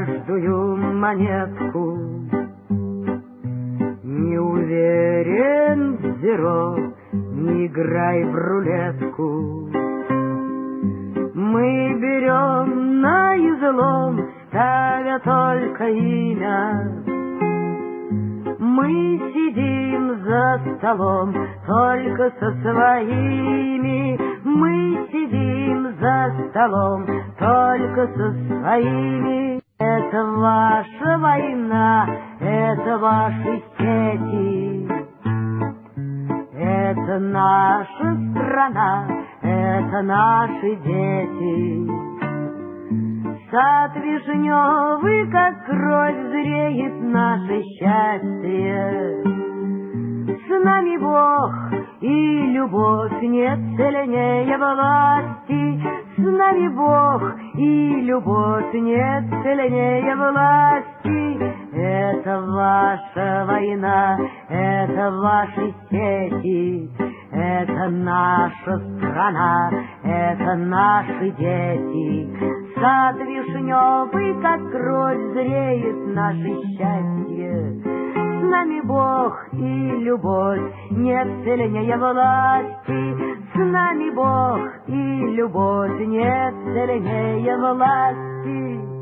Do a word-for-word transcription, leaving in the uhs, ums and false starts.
каждую монетку. Не уверен в зеро, не играй в рулетку. Мы берем на излом, ставя только имя. Мы сидим за столом только со своими. Мы сидим за столом только со своими. Это ваша война, это ваши сети. Это наша страна, это наши дети. Сад вишневый, как кровь, зреет наше счастье. С нами Бог и любовь, нет сильнее власти. С нами Бог и любовь, нет сильнее власти. Это ваша война, это ваши сети. Это наша страна, это наши дети. Сад вишневый, как кровь, зреет наше счастье. С нами Бог и любовь, нет сильнее власти. С нами Бог и любовь, нет сильнее власти.